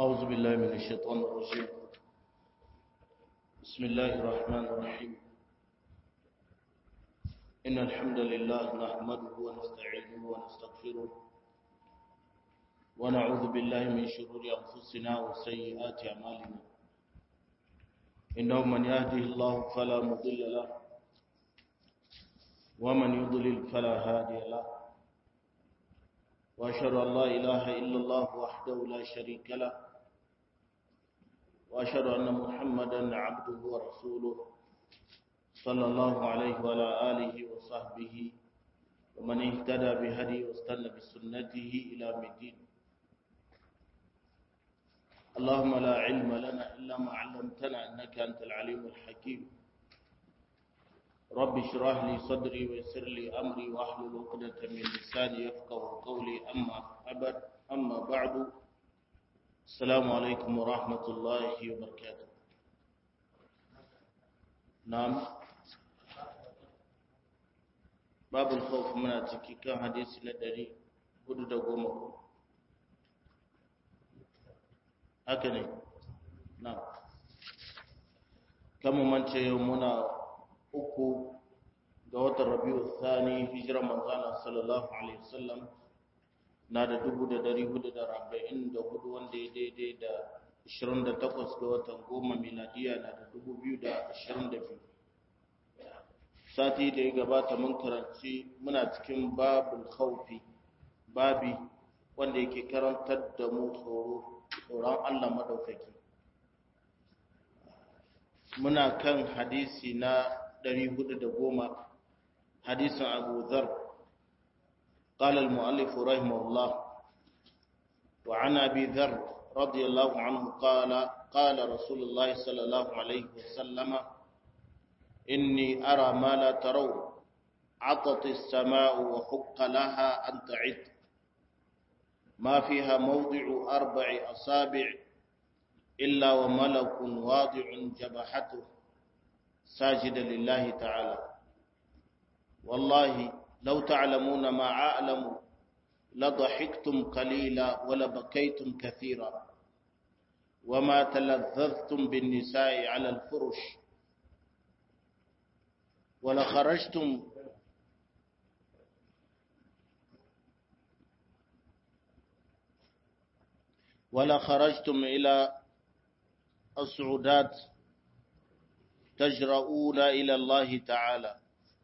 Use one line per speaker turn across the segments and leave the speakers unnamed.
أعوذ بالله من الشيطان الرجيم. بسم الله الرحمن الرحيم. إن الحمد لله نحمده ونستعينه ونستغفره ونعوذ بالله من شرور أنفسنا وسيئات أعمالنا. إنه من يهده الله فلا مضل له ومن يضلل فلا هادي له. وأشهد أن لا إله إلا الله وحده لا شريك له وأشهد أن محمدا عبده ورسوله صلى الله عليه وعلى آله وصحبه ومن اهتدى بهدي واستنى بسنته إلى يوم الدين. اللهم لا علم لنا إلا ما علمتنا إنك أنت العليم الحكيم. رب اشرح لي صدري ويسر لي أمري واحلل عقدة من لساني يفقهوا قولي أما بعد. السلام عليكم ورحمة الله وبركاته. نعم، باب الخوف من كان حديث ندري حدود قومكم هكذا. نعم، كما من يومنا uku ga watan Rabiul Thani hijirar manzon sallallahu alaihi wasallam na da 1444 wanda ya daidai da 28 ga watan goma miladiya na da 2022. Sati da ya gabata mun karanci muna cikin babul khawfi, babi wanda yake karantar da mu tsoron Allah madaukaki. Muna kan hadisi na 410 حديث أبو ذر. قال المؤلف رحمه الله: وعن أبي ذر رضي الله عنه قال رسول الله صلى الله عليه وسلم: إني أرى ما لا ترون، عطت السماء وحق لها أن تعد، ما فيها موضع 4 أصابع إلا وملك واضع جبهته ساجدا لله تعالى. والله لو تعلمون ما أعلم لضحكتم قليلا ولبكيتم كثيرا، وما تلذذتم بالنساء على الفرش، ولخرجتم إلى الصعودات تجرؤون إلى الله تعالى.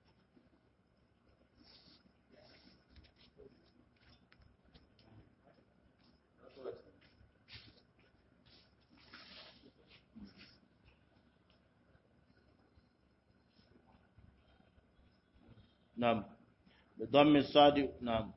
نعم، بضم الصاد. نعم.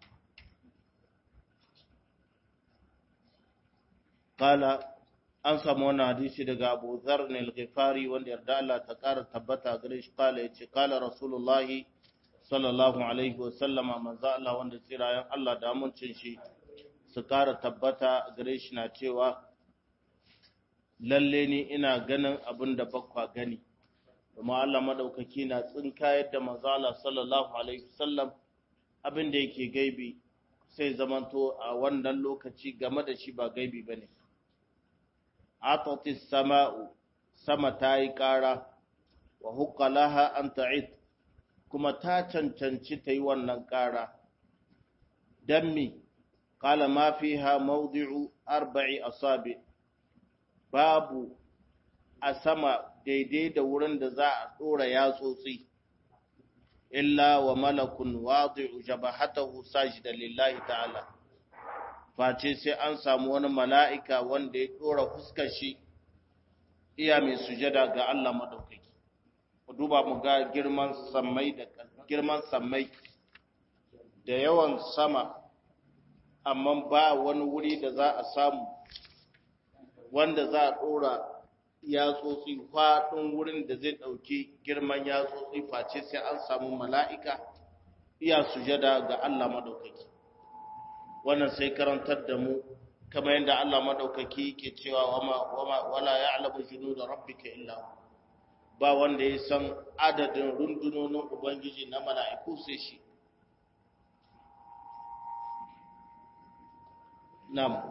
قال an samu wannan hadisi daga Abu Dharr al-Ghifari wanda yarda Allah ta ƙara tabbata gare shi. Kala yace kala Rasulullah sallallahu alaihi wa sallama, manzo Allah wanda tsirayen Allah da amincin shi su ƙara tabbata gare shi na cewa, lalle ni ina ganin abin da bakwa gani. Kuma Allah madaukaki na tsinka yadda manzo Allah sallallahu alaihi wa sallam abin da yake gaibi sai zamanto a wannan lokaci game da shi ba gaibi bane. atatis sama'u, sama ta yi ƙara, wa hukka laha an ta'id, kuma ta cancanci ta yi wannan ƙara. Don mi, ƙala ma fi ha maudi'u 4 asabi, babu a sama daidai da wurin da za a ɗora yatsotsi, illa wa malakun wadi'u jabahatahu sajida lillahi ta'ala. Face sai an samu wani mala'ika wanda ya ɗora fuskar shi iya mai sujada ga Allah maɗaukaki. Ku duba mu ga girman sammai da yawan sama, amma ba wani wuri da za a samu wanda za a ɗora yatsotsi, faɗin wurin da zai ɗauki girman yatsotsi, face sai an samu mala'ika iya sujada ga Allah maɗaukaki. Wannan sai karantar da mu kamar yadda Allah madaukaki ke cewa wala ya'lamu junuda rabbika illa hu, ba wanda ya san adadin rundunonin ubangiji na mala'iku sai shi. Nam,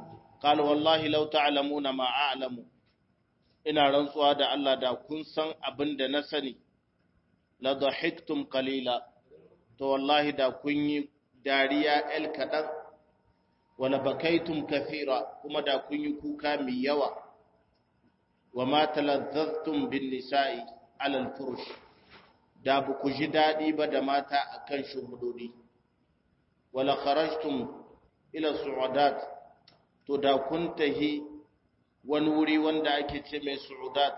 qala wallahi law ta'lamuna ma a'lamu, ina rantsuwa da Allah da kun san abin da na sani, la dhahiktum qalila, to wallahi da kun yi dariya el kadan, wala bakaitum kathira, kuma da kun yi kuka mai yawa, wa ma talazzaztum bin nisa'i ala al-furush, da ba ku ji dadi ba da mata akan shuhudodi, wala kharajtum ila su'udat, to da kun tahi wani wuri wanda ake ce mai su'udat,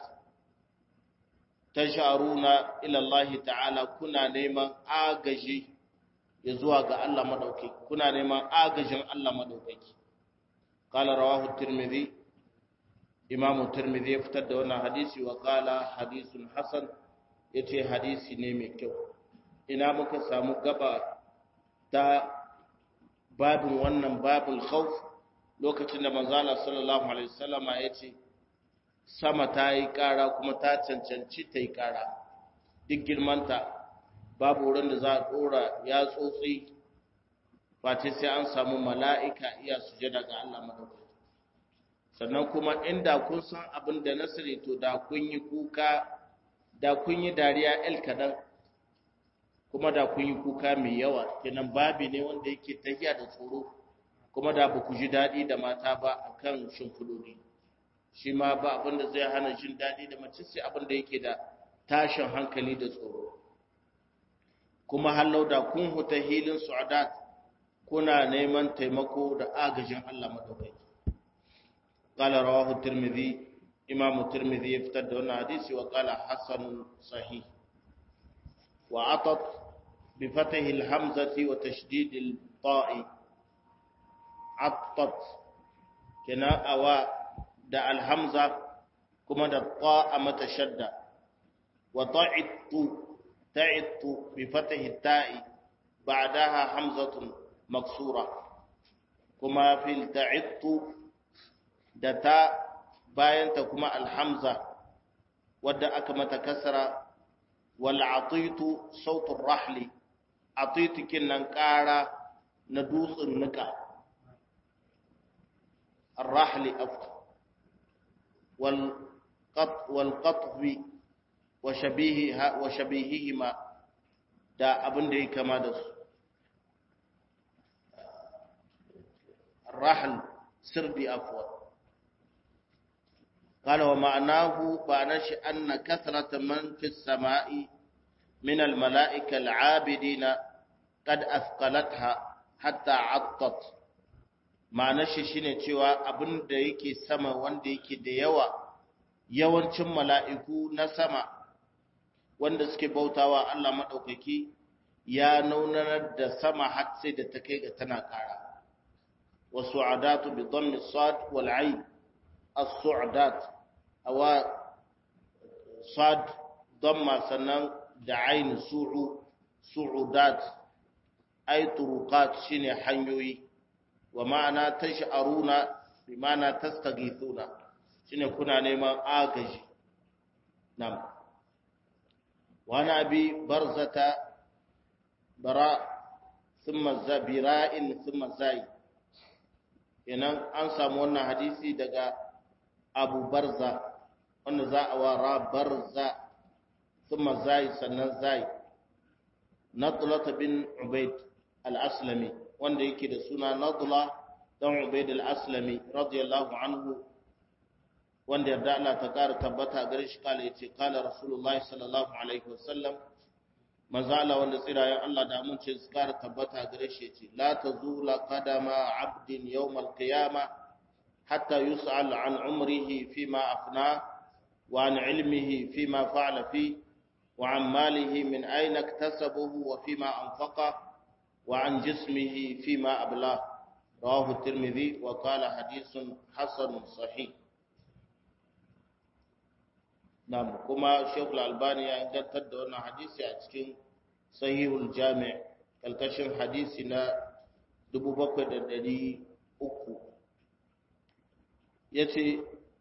tasharuna ila Allah ta'ala, kuna neman agaji ya zuwa ga Allah madaukaki, kuna neman agajin Allah madaukaki. Qala rawahu Tirmidhi, Imam Tirmidhi ya fitar da wannan hadisi, wa qala hadithun hasan, yace hadisi ne mai kyau. Ina muka samu gaba ta babin wannan babul khawf, lokacin da manzo Allah sallallahu alaihi wasallama yace sama ta yi kara kuma ta cancanci ta yi kara, duk girmanta babu wurin da za a dora ya tsotsi face sai an samu mala'ika iya sujada ga Allah madaukaki. Sannan kuma inda kun san abin da nasiri, to da kun yi kuka, da kun yi dariya el kadan, kuma da kun yi kuka mai yawa. Kenan babi ne wanda yake tahiya da tsoro, kuma da ba ku ji daɗi da mata ba akan shimfidodi. Shi ma ba abin da zai hana jin daɗi da mace sai abin da yake da tashin hankali da tsoro. Kuma hallau da kun huta hilin su'adat, kuna neman taimako da agajin Allah madaukaki. Qala rawahu Tirmidhi, Imam Tirmidhi ya fitar da wannan hadisi, wa qala hasanun sahih. Wa atat bi fatahi al-hamzati wa tashdid al-ta'i, attat kina awa da al-hamza kuma da ta'a mata shadda, wa ta'ittu bi fatahi ta'i ba'daha hamzatun maksura, kuma fil ta'ittu da ta bayanta kuma alhamza wadda aka mata kasra, wal atitu sautur rahli, atitu kinnan ƙara na dutsen nika, الرحل أفضل، والقطب وشبيههما da abin da ya kama da su. Rahal sirdi afwa. قال ومعناه بانش أن كثرة من في السماء من الملائكة العابدين قد أثقلتها حتى عطت. ma'anar shi shine cewa abin da yake sama wanda yake da yawancin mala'iku na sama wanda suke bautawa Allah madaukaki ya naunar da sama har sai da ta kai ga tana kara. Wasu'adatu bi dhammi sad wal ayn, as-su'adat awa sad dhamma sannan da ayn su'udat ay turuqat shine hanyoyi. Wa ma'ana tash'aruna bi ma'ana tastaghithuna, shine kuna neman agaji. Nam wa nabi barzata bara thumma zabira'in thumma zai, kenan an samu wannan hadisi daga Abu Barza wanda za a wara barza thumma zai sannan zai, Nadlat bin Ubayd al-Aslami wanda yake da suna Nadla dan Ubayd al-Aslami radiyallahu anhu, wanda yarda Allah ta kara tabbata gare shi, kala yace kala Rasulullahi sallallahu alaihi wasallam, manzala wanda tsirayen Allah da mun ce su kara tabbata gare shi yace la tazula qadama 'abdin yawm al-qiyamah hatta yus'al an umrihi fima afna wa an ilmihi fima fa'ala fi wa an malihi min ayna iktasabahu wa fima anfaqa وعن جسمه فيما أبلاه. رواه الترمذي وقال حديث حسن صحيح. نعم كما شيخ الألباني عندما تدون حديثي أتكين صحيح الجامع كالكشن حديثنا دبو بكر دلي أكو يتي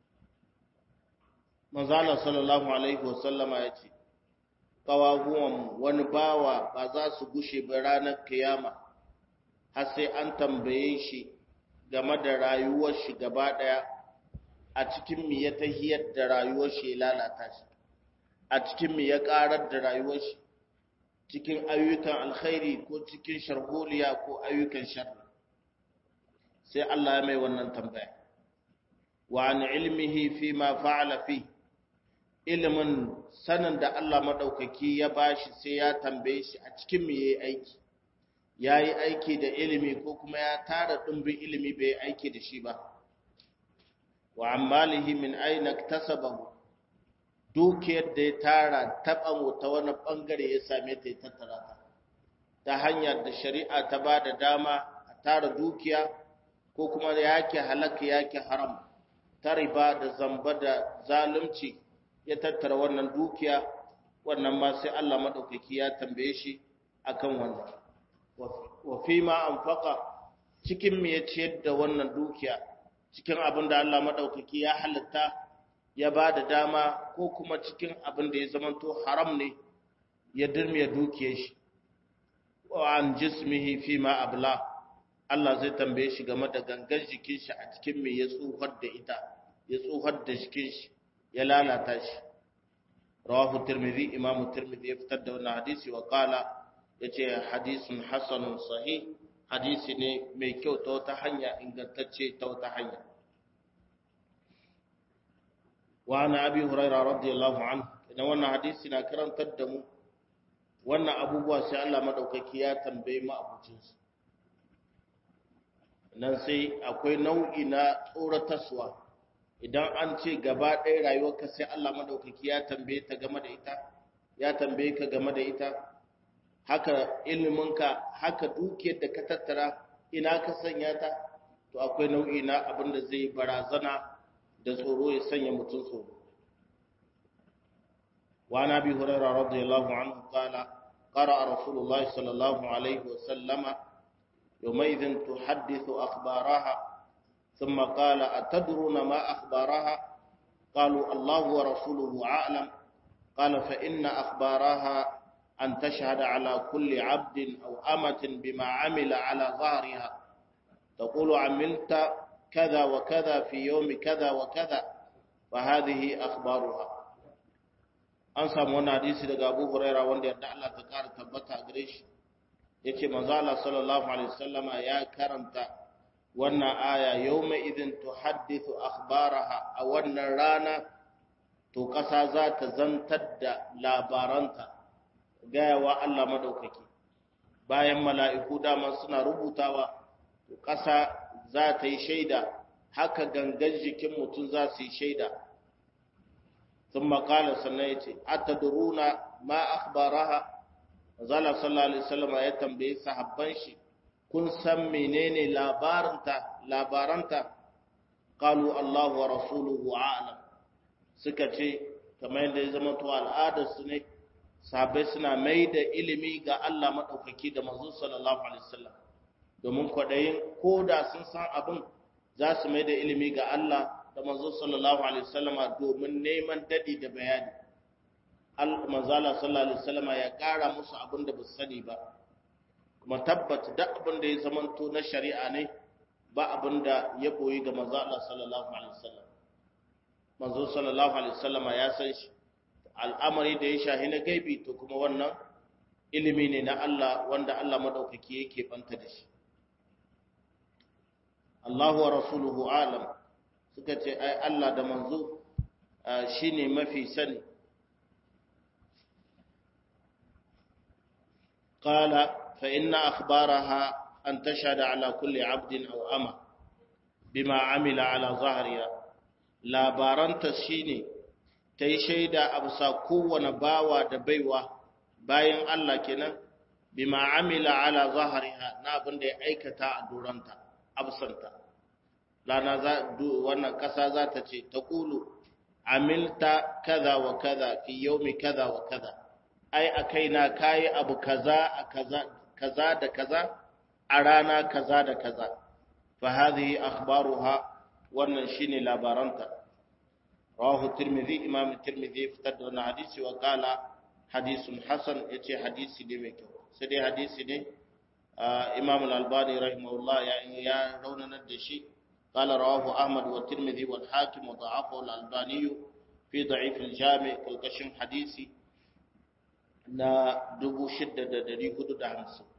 مزالة صلى الله عليه وسلم يتي ƙawaguwan wani bawa ba za su gushe ba ranar kiyama har sai an tambaye shi game da rayuwar shi gaba daya a cikin mi ya tahiyar da rayuwar shi ya lalata shi a cikin mi ya karar da rayuwar shi cikin ayyukan alkhairi ko cikin sharholiya ko ayyukan sharri sai Allah ya mai wannan tambaya wa an ilmihi fi ma fa'ala fi ilimin sanin da Allah madaukaki ya bashi sai ya tambaye shi a cikin me yayi aiki da ilimi ko kuma ya tara dimbin ilimi bai aiki da shi ba wa ammalihi min aina iktasabahu dukiyar da ya tara taɓa ta wani ɓangare ya same ta ya tattara ta hanyar da shari'a ta ba da dama a tara dukiya ko kuma yake halaka yake haram ta riba da zamba da zalunci ya tattara wannan dukiya wannan ma sai Allah maɗaukaki ya tambaye shi akan wannan wa fi ma anfaqa cikin me ya ciyar da wannan dukiya cikin abin da Allah maɗaukaki ya halatta ya ba da dama ko kuma cikin abin da ya zamanto haram ne ya dirmiya dukiyar shi wa an jismihi fi ma abla Allah zai tambaye shi game da gangan jikin shi a cikin me ya tsuhar da ita ya tsuhar da jikin shi ya lalata shi rawahu tirmidhi imam tirmidhi ya fitar da wannan hadisi wa qala yace hadisun hasanun sahih hadisi ne mai kyau ta wata hanya ingantacce ta wata hanya wa ana abi hurairah radiyallahu anhu idan wannan hadisi na karantar da mu wannan abubuwa sai Allah madaukaki ya tambaye mu abucin su nan sai akwai nau'i na tsoratarwa idan an ce gaba ɗaya rayuwarka sai Allah madaukaki ya tambaye ta game da ita ya tambaye ka game da ita haka iliminka haka dukiyar da ka tattara ina ka sanya ta to akwai nau'i na abin da zai barazana da tsoro ya sanya mutum tsoro wa nabi hurairah radiyallahu anhu qala qara rasulullah sallallahu alaihi wa sallama yawmaidhin tuhaddithu akhbaraha thumma qala atadruna ma akhbaraha qalu allah wa rasuluhu a'lam qala fa inna akhbaraha أن تشهد على كل عبد أو أمة بما عمل على ظهرها تقول عملت كذا وكذا في يوم كذا وكذا فهذه أخبارها أنسى من حديث daga Abu Huraira wanda yadda Allah ta ƙara tabbata gare shi yace manzo Allah sallallahu alaihi wasallama ya karanta wannan aya yawma idin tuhaddithu akhbaraha a wannan rana to ƙasa za ta zantar da labaranta gayawa Allah madaukaki bayan mala'iku dama suna rubutawa ƙasa za ta yi shaida haka gangan jikin mutum za su yi shaida sun makala sannan ya ce atadruna ma akhbaraha zala sallallahu alaihi wasallam ya tambaye sahabban shi kun san menene labaranta qalu Allah wa rasuluhu a'lam suka ce kamar yadda ya zama to al'adar su ne sahabbai suna mai da ilimi ga Allah maɗaukaki da manzo sallallahu alaihi wasallam domin kwaɗayin ko da sun san abin za su mai da ilimi ga Allah da manzo sallallahu alaihi wasallam domin neman dadi da bayani manzo sallallahu alaihi wasallam ya ƙara musu abin da ba su sani ba kuma tabbata duk abin da ya zamanto na shari'a ne ba abin da ya boyi ga manzo sallallahu alaihi wasallam manzo sallallahu alaihi wasallam ya san shi al'amari da ya shahi na gaibi to kuma wannan ilimi ne na Allah wanda Allah madaukaki yake banta da shi Allahu wa rasuluhu alam suka ce ai Allah da manzo shine mafi sani qala fa inna akhbaraha an tashhada ala kulli 'abdin aw ama bima 'amila ala zahriha labaranta shine ta yi shaida a bisa kowane bawa da baiwa bayan Allah kenan bima amila ala zahariha na abin da ya aikata a duranta absanta lana wannan kasa za ta ce ta kulu amilta kaza wa kaza fi yaumi kaza wa kaza ai a kaina kayi abu kaza a kaza da kaza a rana kaza da kaza fa hadhihi akhbaruha wannan shine labaranta rawahu tirmidhi imam tirmidhi fitar da wannan hadisi wa qala hadisun hasan yace hadisi ne mai kyau sai dai hadisi ne Imam al-Albani rahimahullah ya raunanar da shi qala rawahu Ahmad wa Tirmidhi wal Hakim wa da'afahu al-Albani fi da'if al-Jami' kalkashin hadisi na 6450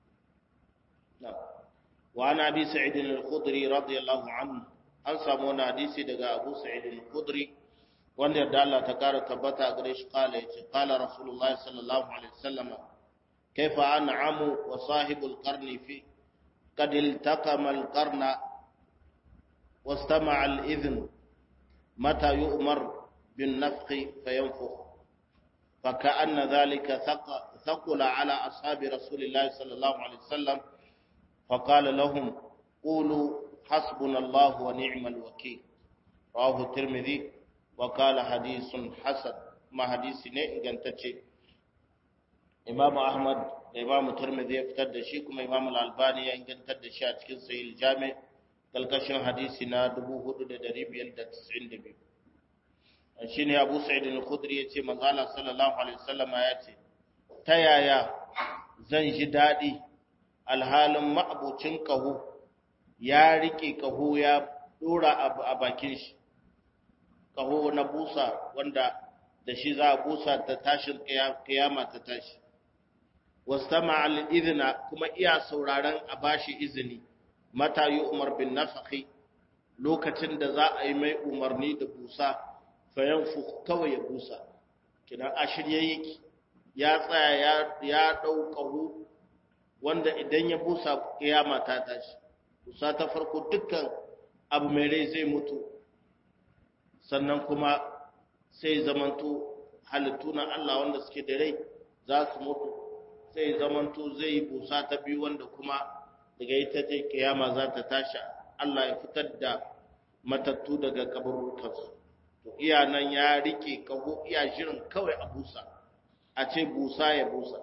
wa ana Abi Sa'id al-Khudri radiyallahu anhu an samu wani hadisi daga Abu Sa'id al-Khudri wanda yadda Allah ta kara tabbata gare shi kala yace kala Rasulullah sallallahu alaihi wasallam kaifa an'amu wa sahibul qarni fi qad iltaqama al-qarna wastama'a al-idhn mata yu'mar bin nafkh fayanfukh فكأن ذلك ثقل على أصحاب رسول الله صلى الله عليه وسلم فقال لهم قولوا حسبنا الله ونعم الوكيل رواه الترمذي وقال حديث حسن ما حديث ne ingantacce Imam Ahmad da Imam Tirmidhi ya fitar da shi kuma Imam Al-Albani ya ingantar da shi a cikin Sahih Jami' kalkashin hadisi na 4592 shine Abu Sa'id al-Khudri yace manzo Allah sallallahu alaihi wasallam yace ta yaya zan ji dadi alhalin ma'abucin kaho ya rike kaho ya dora a bakin shi kaho na busa wanda da shi za a busa ta tashin kiyama ta tashi wastama al-idhna kuma iya sauraron a bashi izini mata yi umar bin nafakhi lokacin da za a yi mai umarni da busa fayanfu kawai ya busa kidan a shirye yake ya tsaya ya dau kaho wanda idan ya busa kiyama ta tashi busa ta farko dukkan abu mai rai zai mutu sannan kuma sai zamanto halittu na Allah wanda suke da rai za su mutu sai zamanto zai busa ta biyu wanda kuma daga ita ce kiyama za ta tashi Allah ya fitar da matattu daga kaburrukansu to iya nan ya rike kaho iya shirin kawai a busa a ce busa ya busa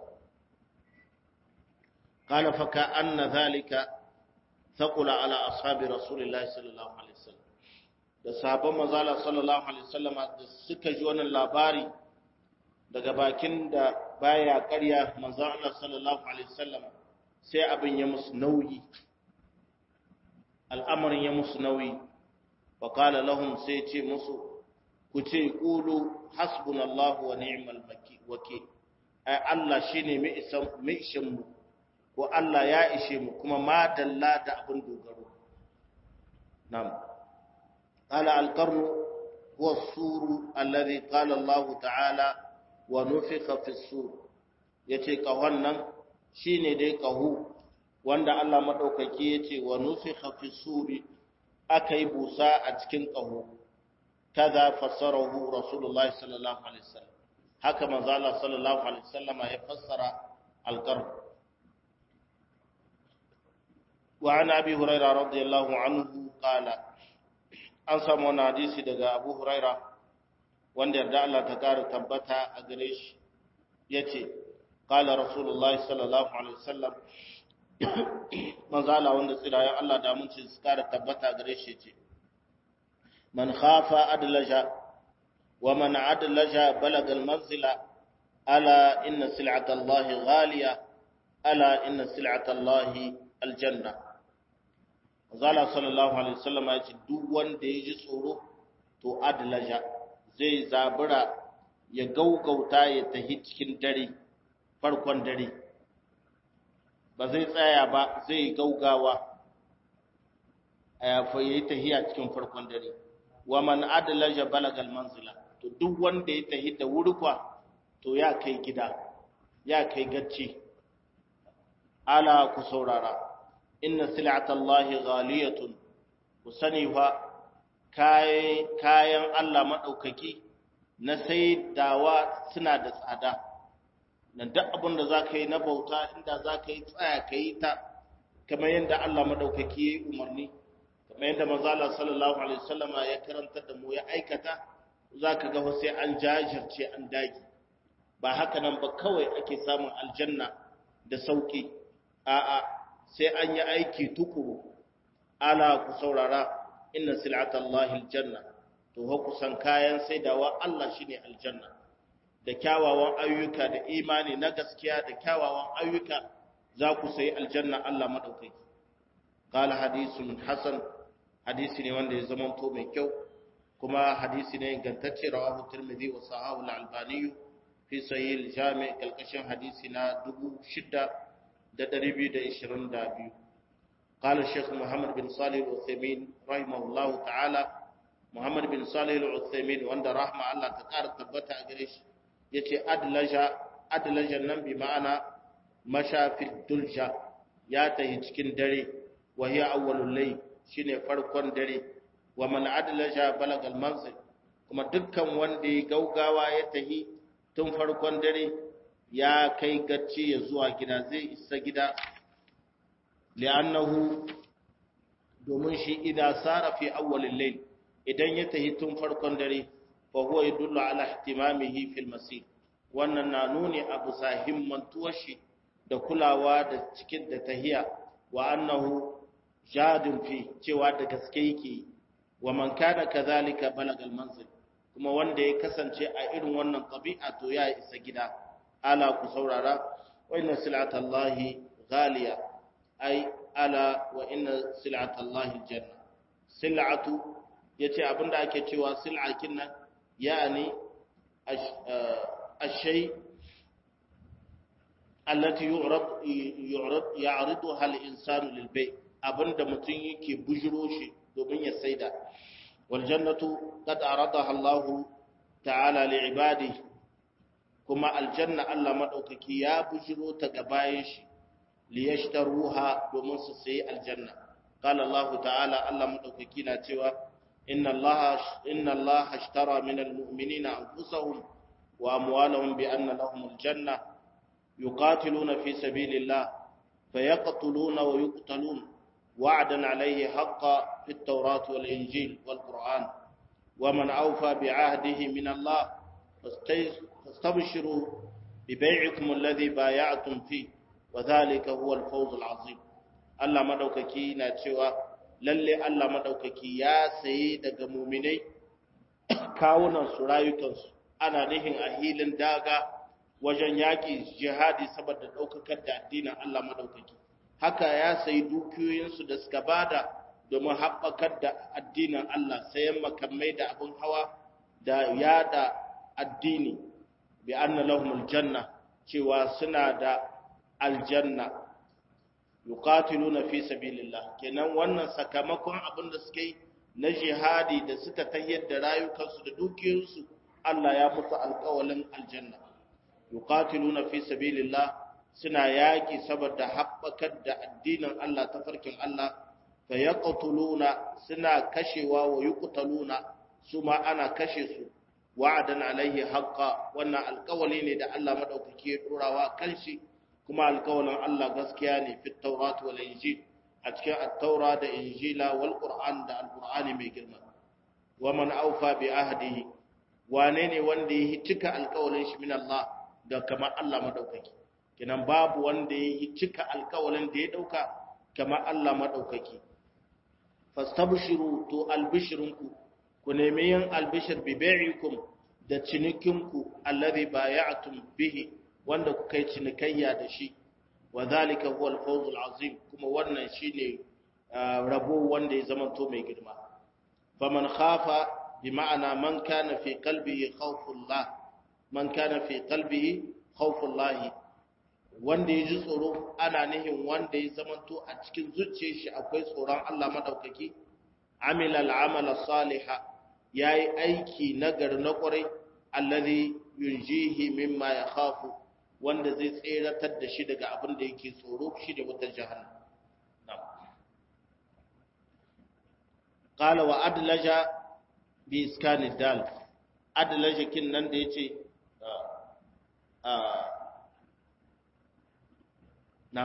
قال فكأن ذلك ثقل على أصحاب رسول الله صلى الله عليه وسلم da sahabban mazala sallallahu alaihi wasallam da suka ji wannan labari daga bakin da baya ƙarya manzo Allah sallallahu alaihi wasallam sai abin ya musu nauyi al'amarin ya musu nauyi wa qala lahum sai ce musu ku ce qulu hasbunallahu wa ni'mal wakeel ai Allah shine mai ishin mu ko Allah ya ishe mu kuma ma dalla da abin dogaro nam qala al-qarn huwa as-sur alladhi qala Allah ta'ala wa nufikha fi as-sur yace kahon nan shine dai kahu wanda Allah madaukaki yace wa nufikha fi as-sur akai busa a cikin kahu kaza fassarahu rasulullah sallallahu alaihi wasallam haka manzo Allah sallallahu alaihi wasallam ya fassara al-qarn وعن أبي هريرة رضي الله عنه قال أنسى من حديث دقى أبو هريرة وان يرجع الله تكار تبتها أقريش يتي قال رسول الله صلى الله عليه وسلم من زال وان سيرا الله دامن تكار تبتها أقريش يتي من خاف أدلج ومن أدلج بلغ المنزل ألا إن سلعة الله غالية ألا إن سلعة الله الجنة Zala sallallahu alaihi wasallam ya ce duk wanda ya ji tsoro to adlaja zai zabura ya gaugauta ya tahi cikin dare farkon dare ba zai tsaya ba zai gaugawa fa yayi tahiya cikin farkon dare wa man adlaja balagal manzila to duk wanda ya tahi da wurkwa to ya kai gida ya kai gacci ala ku saurara inna sil'atallahi ghaliyatun kusani fa kayan Allah madaukaki na saidawa suna da tsada nan duk abin da zaka yi na bauta inda zaka yi tsaya kai ta kamar yadda Allah madaukaki ya umarni kamar yadda manzo Allah sallallahu alaihi wasallama ya karanta da mu ya aikata zaka ga sai an jajirce an dage ba haka nan ba kawai ake samun aljanna da sauki a'a sai an yi aiki tukuru ala ku saurara inna sil'atallahi aljanna to ha kusan kayan saidawa Allah shine aljanna da kyawawan ayyuka da imani na gaskiya da kyawawan ayyuka za ku sayi aljanna Allah madaukaki qala hadithun hasan hadisi ne wanda ya zama to mai kyau kuma hadisi ne ingantacce rawahu tirmidhi wa sahahu al-albani fi sahih al-jami' kalkashin hadisi na 6222 قال الشيخ محمد بن صالح العثيمين رحمه الله تعالى محمد بن صالح العثيمين وند رحمه الله تقار تبتا غريش yace adlaja nan bi ma'ana mashafil dulja ya tahi cikin dare wa hiya awwalul layl shine farkon dare wa man adlaja balagal manzil kuma dukkan wanda ya gaugawa ya tahi tun farkon dare ya kai gacci ya zuwa gida zai isa gida li'annahu domin shi idan sara fi awwalil layl idan ya tahi tun farkon dare fa huwa yadullu ala ihtimamihi fil masir wannan na nuni abu sahimmantuwar shi da kulawa da cikin da tahiya wa annahu jadun fi cewa da gaske yake wa man kana kadhalika balagal manzil kuma wanda ya kasance a irin wannan tabi'a to ya isa gida ala ku saurara wa inna sil'atallahi ghaliya ai ala wa inna sil'atallahi aljanna sil'atu yace abinda ake cewa sil'a kinnan yani الشيء التي يعرضها الإنسان للبيع abinda mutum yake bujiro shi domin ya saida wal jannatu qad aradaha Allah ta'ala li ibadihi kuma aljanna Allah madaukaki ya bujiro ta ga bayan shi li yashtaruha domin su sayi aljanna qala Allah ta'ala Allah madaukaki na cewa inna Allah ashtara minal mu'minina anfusahum وأموالهم بأن لهم الجنة يقاتلون في سبيل الله فيقتلون ويقتلون وعدا عليه حقا في التوراة والإنجيل والقرآن ومن أوفى بعهده من الله فاستبشروا ببيعكم الذي بايعتم فيه وذلك هو الفوز العظيم الله مدوككي ناتشوا للي الله مدوككي يا سيد المؤمنين كاونا سرايكنسو ana nihin a hilin daga wajen yaƙi jihadi saboda ɗaukakar da addinin Allah madaukaki haka ya sayi dukiyoyinsu da suka bada domin haɓakar da addinin Allah sayan makamai da abin hawa da yada addini bi anna lahumul janna cewa suna da aljanna yuqatiluna fi sabilillah kenan wannan sakamakon abin da suke yi na jihadi da suka tayyar da rayukansu da dukiyoyinsu Allah ya musu alƙawalin aljanna yuqatiluna fi sabilillah suna yaki saboda haɓakar da addinin Allah ta farkin Allah fa yaqtuluna suna kashewa wa yuqtaluna su ma ana kashe su wa'adan alaihi haqqa wannan alƙawali ne da Allah madaukaki ya dorawa kanshi kuma alƙawalin Allah gaskiya ne fi tawrat wal injil a cikin at-taura da injila wal qur'an da al-qur'ani mai girma wa man awfa bi ahdihi wane ne wanda ya cika alƙawalin shi min Allah da kamar Allah madaukaki kinan babu wanda ya cika alƙawalin da ya dauka kamar Allah madaukaki fastabshiru to albishrunku ku nemi yin albishir bi bai'ikum da cinikinku alladhi bay'atum bihi wanda kuka yi cinikayya da shi wa zalika huwa al-fawz al-azim kuma wannan shine rabo wanda ya zama to mai girma faman khafa بمعنى من كان في قلبه خوف الله من كان في قلبه خوف الله wanda yaji tsoro ana nihin wanda ya zamanto a cikin zuciyar shi akwai tsoron Allah madaukaki amila al-amala salihah yayi aiki nagari na kwarai alladhi yunjihi mimma yakhafu wanda zai tseratar da shi daga abin da yake tsoro shi da wutar jahannam qala wa adlaja bi iskani dal adlaja kin nan da yace nam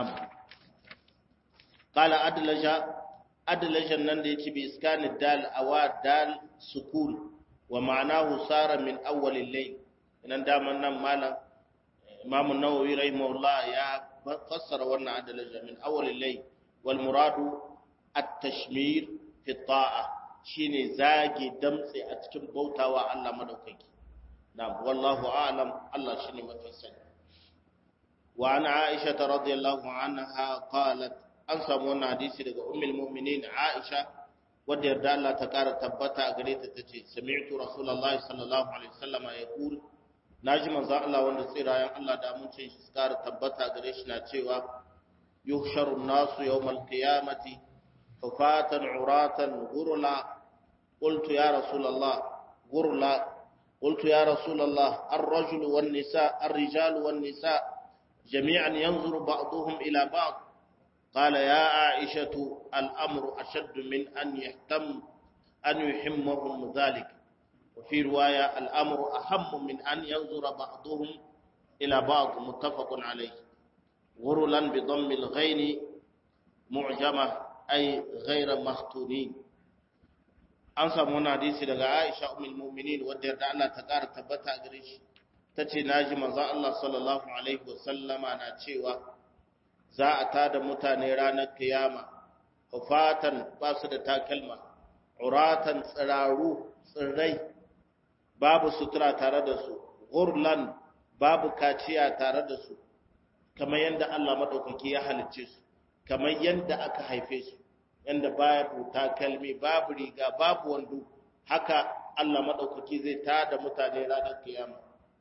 qala adlaja nan da yace bi iskani dal awa dal sukun wa ma'anahu sara min awwal al-layl nan da nan malam imam an-nawawi rahimahullah ya fassara wannan adlaja min awwal al-layl wal muradu at-tashmir fi at-ta'a shine zage damtse a cikin bautawa Allah madaukaki na'am wallahu a'lam Allah shine mafi sani wa an Aisha radhiyallahu anha qalat an samu wannan hadisi daga ummul mu'minin Aisha wadda yarda Allah ta kara tabbata a gare ta tace sami'tu rasulullahi sallallahu alaihi wasallam yaqul naji manzo Allah wanda tsirayen Allah da amincin shi kara tabbata gare shi na cewa yuhsharu an-nasu yawmal qiyamati hufatan uratan ghurla qultu ya rasulullah ghurla qultu ya rasulullah ar-rajulu wan-nisa ar-rijalu wan-nisa jami'an yanzuru ba'dhum ila ba'd قال يا عائشة الأمر أشد من أن يحمهم ذلك وفي رواية الأمر أهم من أن ينظر بعضهم إلى بعض متفق عليه غرلا بضم الغين معجمة أي غير مختونين أنسى من حديث لغا عائشة أم المؤمنين ودير الله تقار تبتا قريش تتي ناجي مزا الله صلى الله عليه وسلم أنا تشيوا za a tada mutane ranar kiyama hufatan ba su da takalma uratan tsiraru tsirrai babu sutura tare da su gurlan babu kaciya tare da su kamar yadda Allah madaukaki ya halicce su kamar yadda aka haife su yadda babu takalmi babu riga babu wando haka Allah madaukaki zai tada mutane ranar kiyama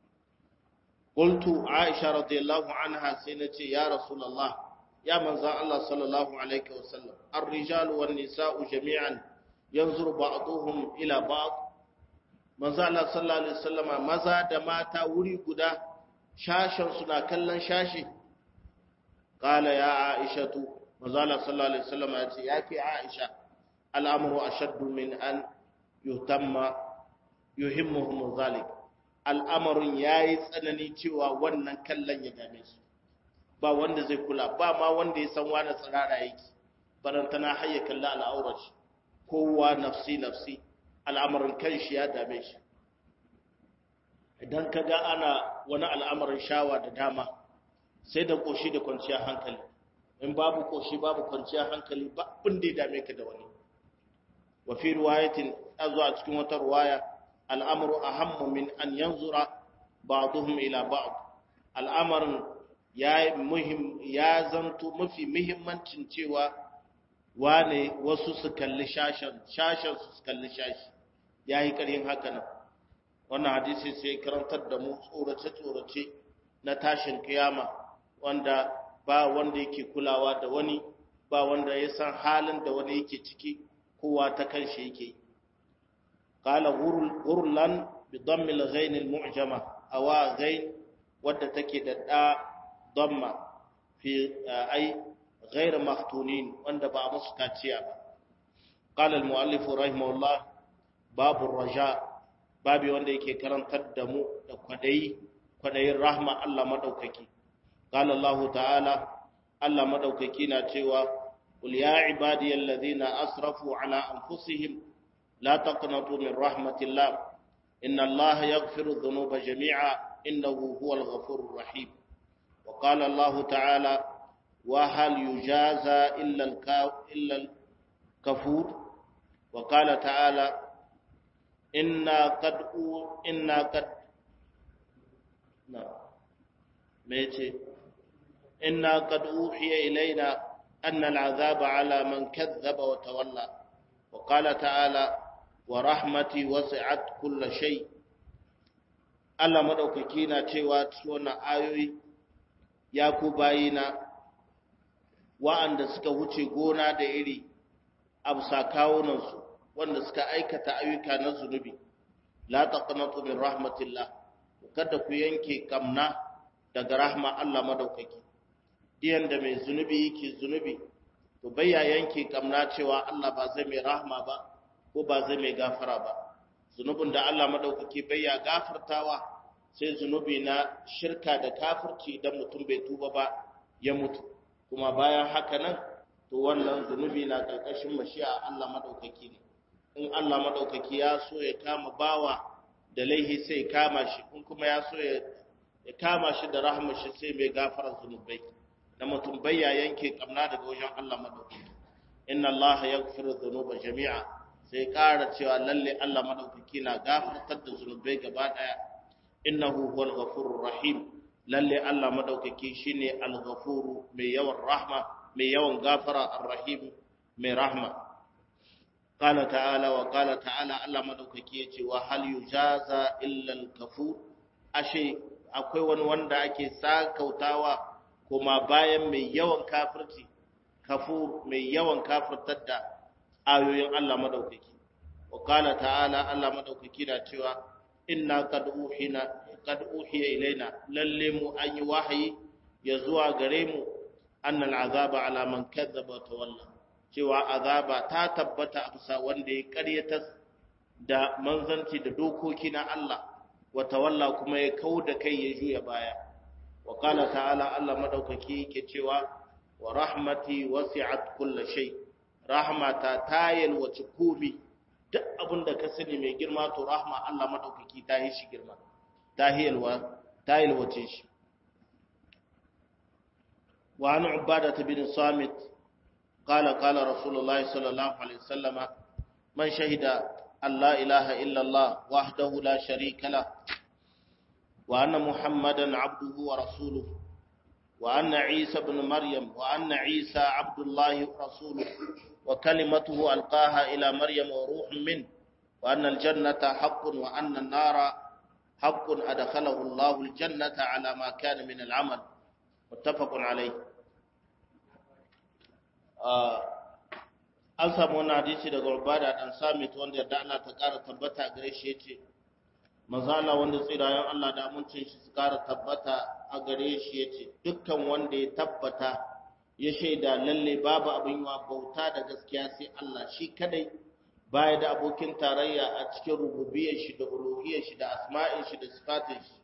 qultu Aisha radiyallahu anha sai nace ya rasulullah ya manzan Allah sallallahu alaihi wasallam ar-rijalu wan-nisa'u jami'an yanzuru ba'dhum ila ba'd manzan Allah sallallahu alaihi wasallama maza da mata wuri guda shashan suna kallon shashi qala ya aishatu manzan Allah sallallahu alaihi wasallama yace yake aisha al'amru ashaddu min an yuhimmuhum zalik al'amarin yayi tsanani cewa wannan kallon ya dame su ba wanda zai kula ba ma wanda ya san wani tsirara yake barantana har ya kalla al'aurar shi kowa nafsi al'amarin kanshi ya dame shi idan ka ga ana wani al'amarin shawa da dama sai da koshi da kwanciyar hankali in babu koshi babu kwanciyar hankali ba abin da ya dame ka da wani wa fi riwayatin azu a cikin wata riwaya al'amru ahammu min an yanzura ba'dhum ila ba'd al'amarin ya zanto mafi muhimmancin cewa wane wasu su kalli shashen su kalli shashi ya yi ƙarin haka nan wannan hadisi sai karantar da mu tsorace-tsorace na tashin kiyama wanda ba wanda yake kulawa da wani ba wanda ya san halin da wani yake ciki kowa ta kanshi yake qala ghurlan bi dammi al-ghain al-mu'jama awa ghain wadda take da ضمة في أي غير مختونين وأن بقى مسكاتيا قال المؤلف رحمه الله باب الرجاء بابي وأن يكي كرم تدمو كدي الرحمة الله مدوككي قال الله تعالى الله مدوككي ناتوا قل يا عبادي الذين أسرفوا على أنفسهم لا تقنطوا من رحمة الله إن الله يغفر الذنوب جميعا إنه هو الغفور الرحيم وقال الله تعالى وهل يجازى إلا الكفور وقال تعالى إنا قد أوحي إلينا أن العذاب على من كذب وتولى وقال تعالى ورحمتي وسعت كل شيء Allah madaukaki na cewa cikin wannan ayoyi ya ku bayina wa'anda suka wuce gona da iri absa kawunansu wanda suka aikata ayyuka na zunubi la taqnatu min rahmatillah kada ku yanke kamna daga rahma Allah madaukaki diyan da mai zunubi yake zunubi to bayya yanke kamna cewa Allah ba zai mai rahma ba ko ba zai mai gafara ba zunubin da Allah madaukaki bayya gafartawa sai zunubi na shirka da kafirci idan mutum bai tuba ba ya mutu kuma bayan haka nan to wannan zunubi na karkashin mashi'a Allah madaukaki ne in Allah madaukaki ya so ya kama bawa da laihi sai kama shi in kuma ya so ya kama shi da rahmar shi sai mai gafara zunubai da mutum bayya yanke kamna daga wajen Allah madaukaki inna Allah yaghfiru dhunuba jami'a sai ƙara cewa lalle Allah madaukaki na gafartar da zunubai gaba daya innahu huwal ghafurur rahim lalle Allah madaukaki shine al-ghafuru mai yawan rahma mai yawan gafara ar-rahim mai rahma qala ta'ala wa qala ta'ala Allah madaukaki yace wa hal yujaza illa al-kafur ashe akwai wani wanda ake sakautawa kuma bayan mai yawan kafirci kafur mai yawan kafirtar da ayoyin Allah madaukaki wa qala ta'ala Allah madaukaki na cewa inna qad uhiya ilaina lalle mu an yi wahayi ya zuwa gare mu annal azaba ala man kadzaba wa tawalla cewa azaba ta tabbata a bisa wanda ya karyata da manzanci da dokoki na Allah wa tawalla kuma ya kauda kai ya juya baya wa qala ta'ala Allah madaukaki yake cewa wa rahmati wasi'at kulli shay rahmata tayal wa tukubi duk abinda ka sani mai girma to rahma Allah madaukaki ta yi shi girma ta yalwace shi wa an ubadata bin samit qala qala rasulullahi sallallahu alaihi wasallama man shahida an la ilaha illa allah wahdahu la sharika la wa anna muhammadan abduhu wa rasuluhu wa anna isa ibn maryam wa anna isa abdullahi wa rasuluhu wa kalimatuhu alqaha ila maryam wa ruhun min wa anna aljannata haqqun wa anna an-nara حق أدخله الله الجنة على ما كان من العمل متفق عليه an samu wani hadisi daga Ubada dan Samit wanda da Allah ta ƙara tabbata gare shi yace manzo Allah wanda tsirayen Allah da amincin shi su ƙara tabbata a gare shi yace dukkan wanda ya tabbata ya shaida lalle babu abin yawa bauta da gaskiya sai Allah shi kadai baya da abokin tarayya a cikin rububiyar shi da uluhiyar shi da asma'in shi da sifatin shi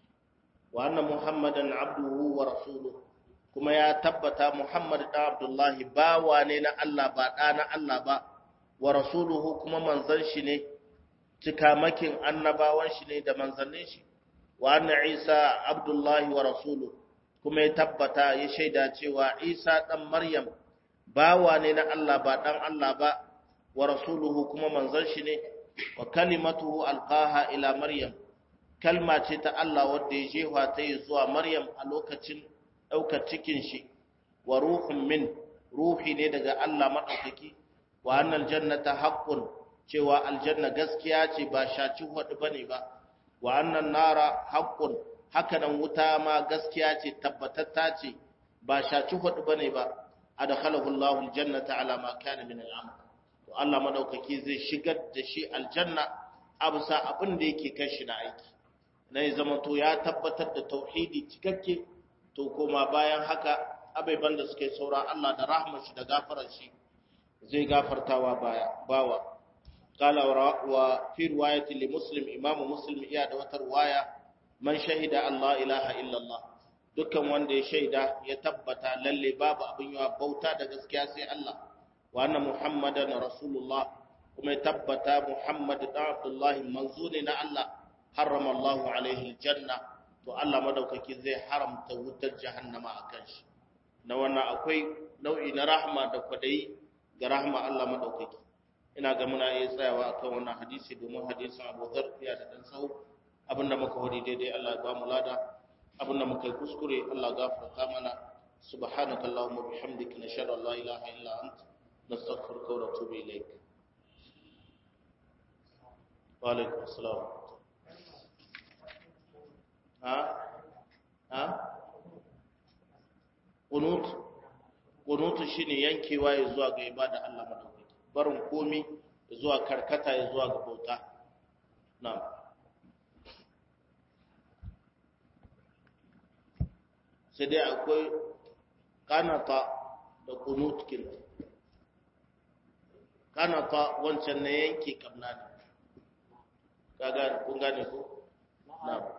wa anna muhammadan abduhu wa rasuluhu kuma ya tabbata muhammad da abdullahi bawa ne na Allah ba da na Allah ba wa rasuluhu kuma manzon shi ne cikamakin annabawan shi ne da manzannin shi wa anna isa abdullahi wa rasuluhu kuma ya tabbata ya shaida cewa isa dan maryam bawa ne na Allah ba dan Allah ba wa rasuluhu kuma manzon shi ne wa kalimatuhu alqaha ila maryam kalma ce ta Allah wanda ya jefa ta zuwa maryam a lokacin daukar cikin shi wa ruhun min ruhi ne daga Allah madaukaki wa annal jannata haqqun cewa aljanna gaskiya ce ba shaci hudu bane ba wa annan nara haqqun haka nan wuta ma gaskiya ce tabbatatta ce ba shaci hudu bane ba adkhalahu Allahu aljannata ala ma kana min al'amal Allah madaukaki zai shigar da shi aljanna abusa abin da yake kan shi na aiki na ya zama to ya tabbatar da tauhidi cikakke to koma bayan haka abaiban da suke saura Allah da rahmar shi da gafarar shi zai gafartawa bawa qala wa fi riwayati li muslim imamu muslim iya da wata riwaya man shahida Allah ilaha illa Allah dukkan wanda ya shaida ya tabbata lalle babu abin yawa bauta da gaskiya sai Allah wa anna muhammadan rasulullah kuma tabbata muhammad da abdullahi manzo ne na Allah harrama Allah alaihi aljanna to Allah madaukaki zai haramta wutar jahannama akan shi na wannan akwai nau'i na rahma da kwadayi ga rahma Allah madaukaki ina ga muna iya tsayawa akan wannan hadisi domin hadisin Abu Dharr ya da dan sau abinda muka hori daidai Allah ya ba mu lada abinda muka kuskure Allah gafarta mana subhanakallahumma bihamdika nashhadu an la ilaha illa anta نستغفرك ونتوب إليك وعليكم السلام قنوت shine yankewa ya zuwa ga ibada Allah madaukaki barin komi zuwa karkata ya zuwa ga bauta na'am sai dai akwai kanata da qunut kin kanata wancan na yanke kamna ne kaga kun gane ko na'am